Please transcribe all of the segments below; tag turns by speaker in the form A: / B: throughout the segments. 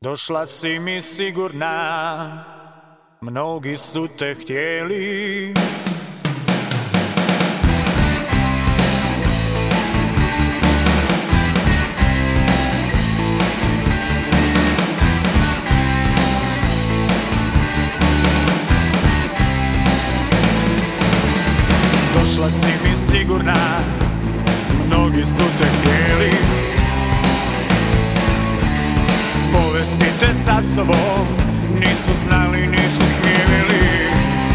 A: Došla si mi sigurna, mnogi su te htjeli. Došla si mi sigurna, mnogi su te htjeli povesti te sa sobom, nisu znali, nisu smjeli.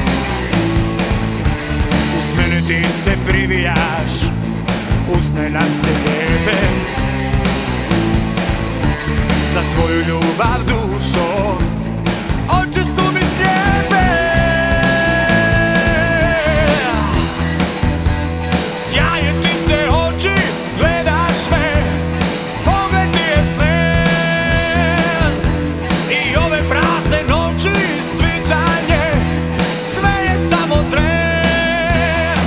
A: Uz mene ti se privijaš, usne nam se lijepe. Za tvoju ljubav dušo, oči su mi slijepe. Sjaje ti se oči, gledaš me, pogled ti je sen. I ove prazne noći, svitanje, sve je samo tren.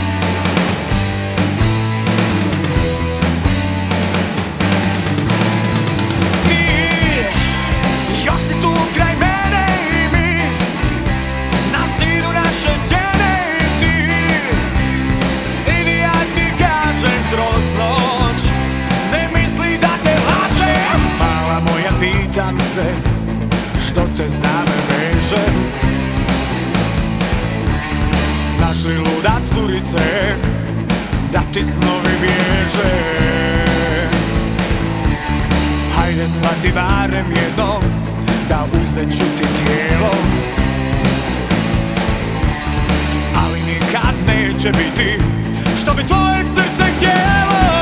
A: Ti, još si tu kraj mene i mi, na zidu naše sjene. I ti, idi ja ti kažem kroz noć, ne misli da te lažem. Mala moja, pitam se, što te za me veže? Znaš li, luda curice, da ti snovi bježe? Hajde, shvati barem jednom, da uzet ću ti tijelo, ali nikad neće biti što bi tvoje srce htjelo.